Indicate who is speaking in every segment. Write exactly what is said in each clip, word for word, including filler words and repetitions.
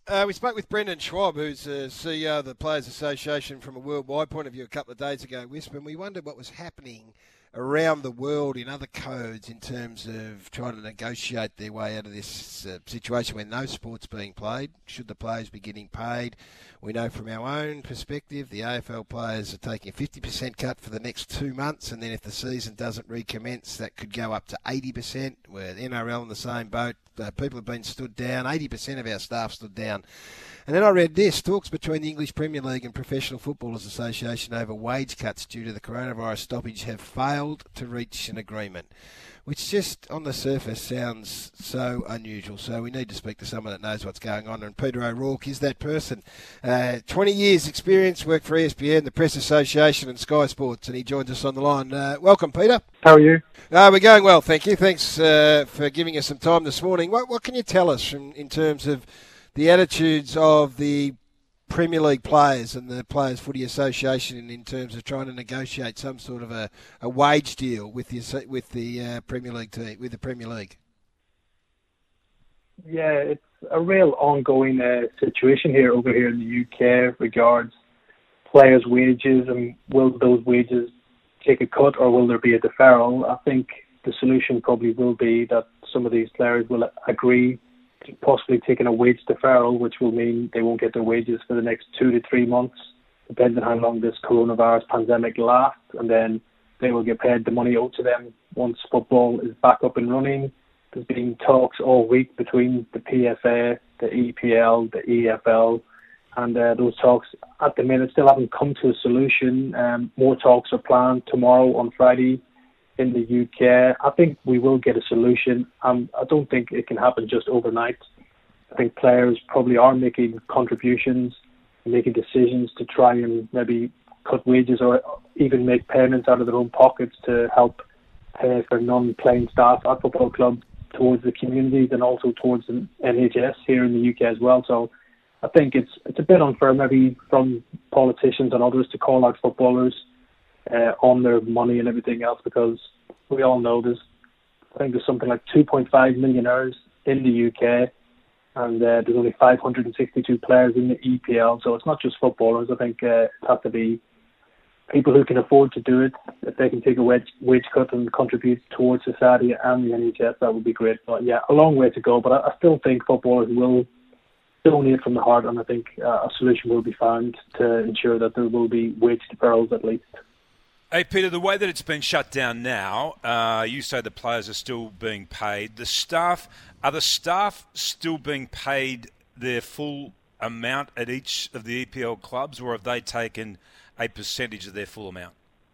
Speaker 1: Uh, we spoke with Brendan Schwab, who's the C E O of the Players Association from a worldwide point of view a couple of days ago, Wisp, and we wondered what was happening around the world in other codes in terms of trying to negotiate their way out of this uh, situation where no sport's being played. Should the players be getting paid? We know from our own perspective the A F L players are taking a fifty percent cut for the next two months, and then if the season doesn't recommence, that could go up to eighty percent. We're N R L in the same boat. Uh, people have been stood down. eighty percent of our staff stood down. And then I read this, talks between the English Premier League and Professional Footballers Association over wage cuts due to the coronavirus stoppage have failed to reach an agreement, which just on the surface sounds so unusual. So we need to speak to someone that knows what's going on, and Peter O'Rourke is that person. Uh, twenty years experience, worked for E S P N, the Press Association and Sky Sports, and he joins us on the line. Uh, welcome, Peter.
Speaker 2: How are you?
Speaker 1: Uh, we're going well, thank you. Thanks uh, for giving us some time this morning. What, what can you tell us from, in terms of the attitudes of the Premier League players and the Players Footy Association in, in terms of trying to negotiate some sort of a, a wage deal with the with the uh, Premier League team, with the Premier League?
Speaker 2: Yeah, it's a real ongoing uh, situation here over here in the U K regards players' wages, and will those wages take a cut or will there be a deferral? I think the solution probably will be that some of these players will agree to possibly taking a wage deferral, which will mean they won't get their wages for the next two to three months, depending on how long this coronavirus pandemic lasts, and then they will get paid the money owed to them once football is back up and running. There's been talks all week between the P F A, the E P L, the E F L, and uh, those talks at the minute still haven't come to a solution. Um, more talks are planned tomorrow on Friday in the U K. I think we will get a solution. Um, I don't think it can happen just overnight. I think players probably are making contributions, making decisions to try and maybe cut wages or even make payments out of their own pockets to help pay for non-playing staff at football clubs towards the communities and also towards the N H S here in the U K as well. So I think it's it's a bit unfair maybe from politicians and others to call out footballers uh, on their money and everything else, because we all know there's, I think there's something like two point five millionaires in the U K, and uh, there's only five hundred sixty-two players in the E P L, so it's not just footballers. I think uh, it has to be people who can afford to do it. If they can take a wage, wage cut and contribute towards society and the N H S, that would be great. But yeah, a long way to go, but I, I still think footballers will donate from the heart, and I think uh, a solution will be found to ensure that there will be wage deferrals at least.
Speaker 3: Hey, Peter, the way that it's been shut down now, uh, you say the players are still being paid. The staff, are the staff still being paid their full amount at each of the E P L clubs, or have they taken a percentage of their full amount?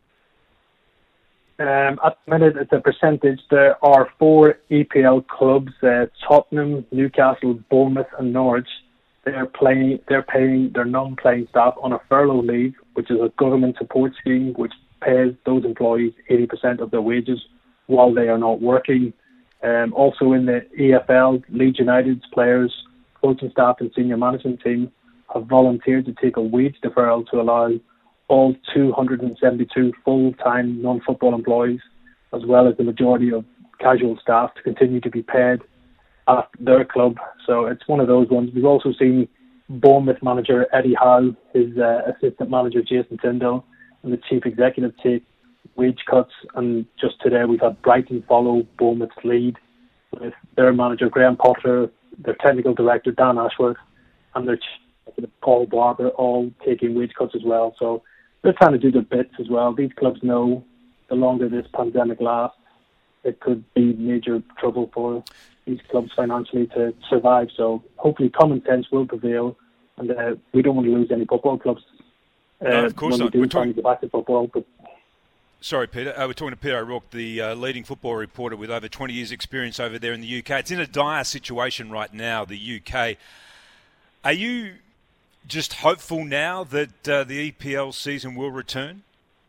Speaker 2: Um, at the minute, it's a percentage. There are four E P L clubs, uh, Tottenham, Newcastle, Bournemouth and Norwich. They're playing. They're paying their non-playing staff on a furlough leave, which is a government support scheme which pays those employees eighty percent of their wages while they are not working. Um, also in the E F L, Leeds United's players, coaching staff and senior management team have volunteered to take a wage deferral to allow all two hundred seventy-two full-time non-football employees, as well as the majority of casual staff, to continue to be paid at their club. So it's one of those ones. We've also seen Bournemouth manager Eddie Howe, his uh, assistant manager Jason Tyndall, and the chief executive take wage cuts. And just today we've had Brighton follow Bournemouth's lead, with their manager Graham Potter, their technical director Dan Ashworth, and their chief executive Paul Barber all taking wage cuts as well. So they're trying to do their bits as well. These clubs know the longer this pandemic lasts, it could be major trouble for these clubs financially to survive. So hopefully common sense will prevail, and uh, we don't want to lose any football clubs. Uh,
Speaker 3: no, of course
Speaker 2: when
Speaker 3: not.
Speaker 2: We do
Speaker 3: We're talking...
Speaker 2: get back to football. But...
Speaker 3: Sorry, Peter. Uh, we're talking to Peter O'Rourke, the uh, leading football reporter with over twenty years' experience over there in the U K. It's in a dire situation right now, the U K. Are you just hopeful now that uh, the E P L season will return?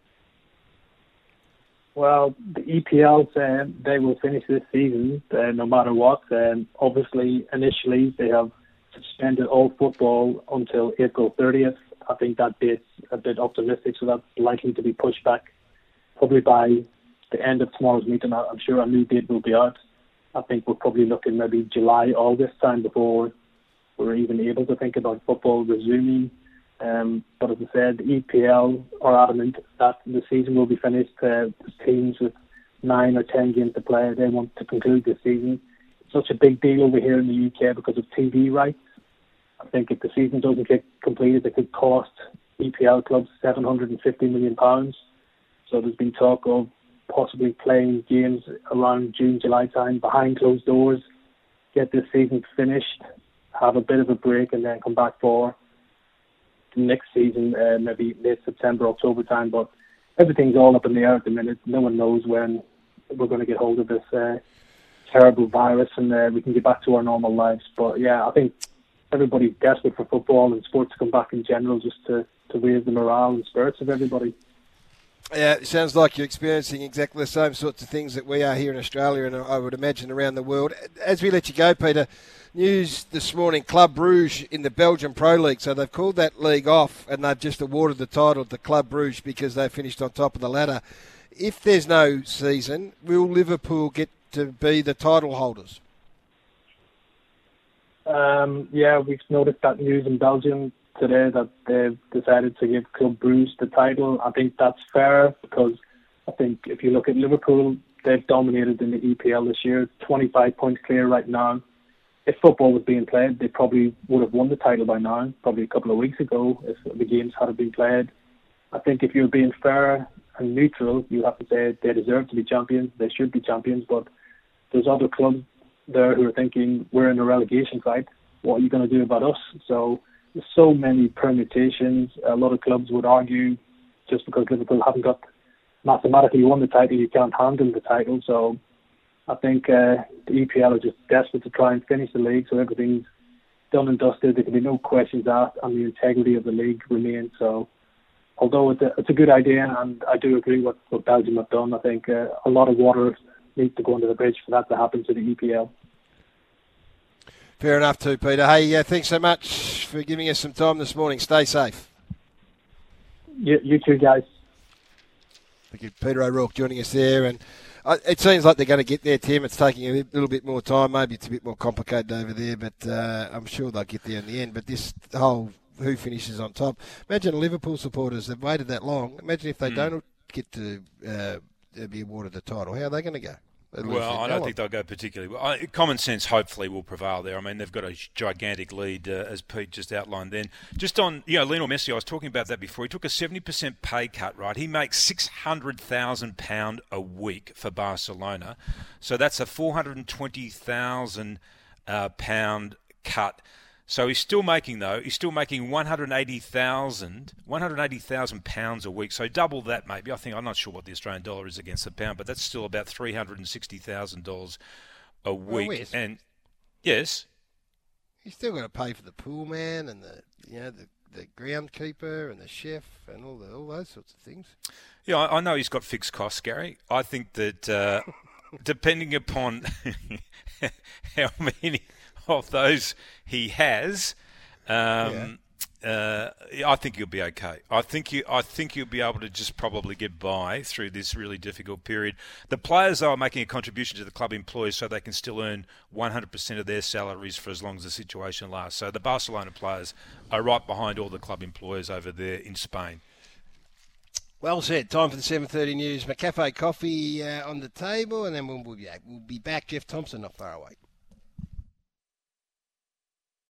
Speaker 2: Well, the E P L, uh, they will finish this season uh, no matter what. Um, obviously, initially, they have suspended all football until April thirtieth. I think that date's a bit optimistic, so that's likely to be pushed back probably by the end of tomorrow's meeting. I'm sure a new date will be out. I think we're probably looking maybe July, August time before we're even able to think about football resuming. Um, but as I said, the E P L are adamant that the season will be finished. Uh, teams with nine or ten games to play, they want to conclude the season. It's such a big deal over here in the U K because of T V rights. I think if the season doesn't get completed, it could cost E P L clubs seven hundred fifty million pounds. So there's been talk of possibly playing games around June, July time behind closed doors, get this season finished, have a bit of a break, and then come back for the next season, uh, maybe mid-September, October time. But everything's all up in the air at the minute. No one knows when we're going to get hold of this uh, terrible virus and uh, we can get back to our normal lives. But yeah, I think everybody's desperate for football and sports to come back in general, just to, to raise the morale and spirits of everybody.
Speaker 1: Yeah, it sounds like you're experiencing exactly the same sorts of things that we are here in Australia and I would imagine around the world. As we let you go, Peter, news this morning, Club Brugge in the Belgian Pro League. So they've called that league off and they've just awarded the title to Club Brugge because they finished on top of the ladder. If there's no season, will Liverpool get to be the title holders?
Speaker 2: Um, yeah, we've noticed that news in Belgium today that they've decided to give Club Brugge the title. I think that's fair because I think if you look at Liverpool, they've dominated in the E P L this year, twenty-five points clear right now. If football was being played, they probably would have won the title by now, probably a couple of weeks ago if the games had been played. I think if you're being fair and neutral, you have to say they deserve to be champions, they should be champions, but there's other clubs there who are thinking, we're in a relegation fight, what are you going to do about us? So there's so many permutations. A lot of clubs would argue just because Liverpool haven't got mathematically won the title, you can't hand them the title. So I think uh, the E P L are just desperate to try and finish the league so everything's done and dusted. There can be no questions asked and the integrity of the league remains. So although it's a, it's a good idea and I do agree with what Belgium have done, I think uh, a lot of water needs to go under the bridge for that to happen to the E P L.
Speaker 1: Fair enough too, Peter. Hey, uh, thanks so much for giving us some time this morning. Stay safe.
Speaker 2: You, you too, guys.
Speaker 1: Thank you. Peter O'Rourke joining us there. And uh, it seems like they're going to get there, Tim. It's taking a little bit more time. Maybe it's a bit more complicated over there, but uh, I'm sure they'll get there in the end. But this whole who finishes on top. Imagine Liverpool supporters, they've waited that long. Imagine if they mm. don't get to uh, be awarded the title. How are they going to go?
Speaker 3: Well, I don't think they'll go particularly well. Common sense, hopefully, will prevail there. I mean, they've got a gigantic lead, uh, as Pete just outlined then. Just on, you know, Lionel Messi, I was talking about that before. He took a seventy percent pay cut, right? He makes six hundred thousand pounds a week for Barcelona. So that's a four hundred twenty thousand pound uh, cut. So he's still making, though, he's still making one hundred eighty thousand pounds a week. So double that, maybe. I think, I'm not sure what the Australian dollar is against the pound, but that's still about three hundred sixty thousand dollars a week.
Speaker 1: Well,
Speaker 3: and yes,
Speaker 1: he's still got to pay for the pool man and the, you know, the, the groundkeeper and the chef and all the all those sorts of things.
Speaker 3: Yeah, I, I know he's got fixed costs, Gary. I think that uh, depending upon how many of those he has, um, yeah. uh, I think he'll be okay. I think you, I think you'll be able to just probably get by through this really difficult period. The players are making a contribution to the club employees so they can still earn one hundred percent of their salaries for as long as the situation lasts. So the Barcelona players are right behind all the club employers over there in Spain.
Speaker 1: Well said. Time for the seven thirty news. McCafe coffee uh, on the table, and then we'll, we'll, be, we'll be back. Jeff Thompson not far away.